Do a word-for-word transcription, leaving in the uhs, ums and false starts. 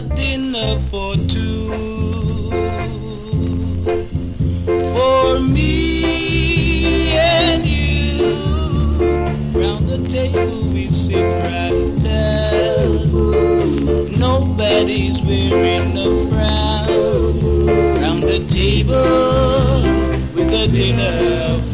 a dinner for two. For me and you, round the table we sit right down. Nobody's wearing a frown. Round the table with a dinner